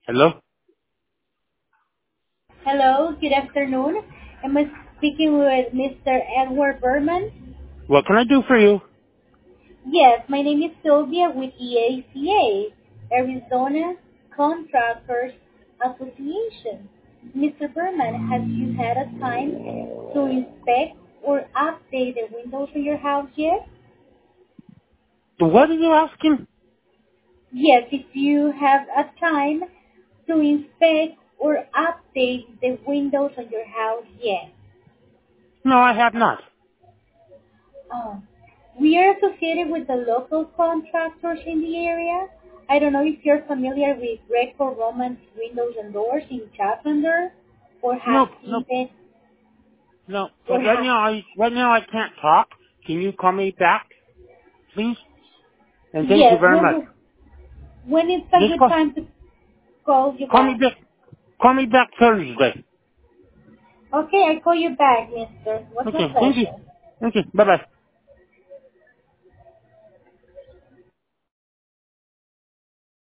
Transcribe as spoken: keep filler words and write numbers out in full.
Hello? Hello, good afternoon. Am I speaking with Mister Edward Berman? What can I do for you? Yes, my name is Sylvia with E A C A, Arizona Contractors Association. Mister Berman, have you had a time to inspect or update the windows in your house yet? What are you asking? Yes, if you have a time to inspect or update the windows on your house yet. No, I have not. Oh. We are associated with the local contractors in the area. I don't know if you're familiar with Greco Roman windows and doors in Chatlander, or have Nope, nope, even, no. or But right have, now, I right now I can't talk. Can you call me back, please? And thank you yes, very much. when, when it's a Just good call, time to call you call me back. back. Call me back Thursday. Okay, I call you back, mister. What's my Okay, thank you. pleasure. Thank you. Bye bye.